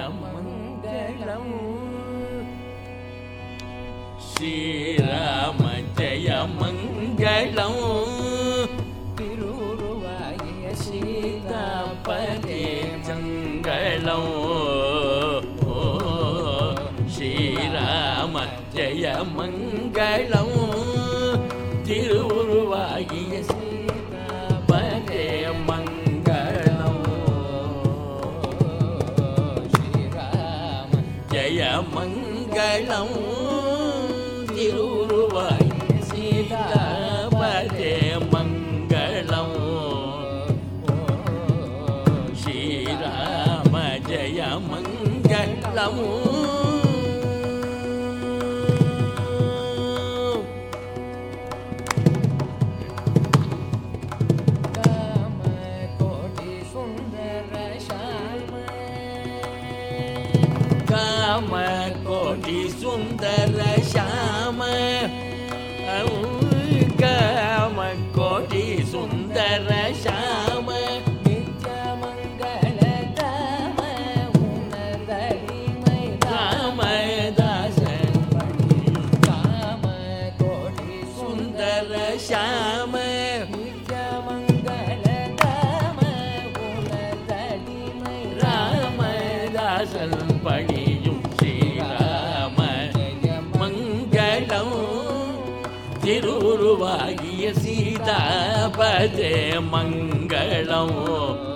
மங்களம். ஸ்ரீராம ஜெய மங்களம். திருவுருவாகிய சீதாபதி மங்களம். ஸ்ரீராம ஜெய மங்களம். திருவுருவாகிய சீதாபதி மங்களம். ஸ்ரீராம ஜெய மங்களம். திருவுருவாகிய சீதாபதி மங்களம். ஸ்ரீராம ஜெய மங்களம். கோடி சுந்தர ஷாம. காம கோடி சுந்தர ஷாம. நித்ய மங்கள தாம உனதடிமை ராமதாசன். காம கோடி சுந்தர ஷாம. நித்ய மங்கள தாம உனதடிமை ராமதாசன் பணியும் ஸ்ரீராம மங்களம். திருவுருவாகிய சீதாபதி மங்களம்.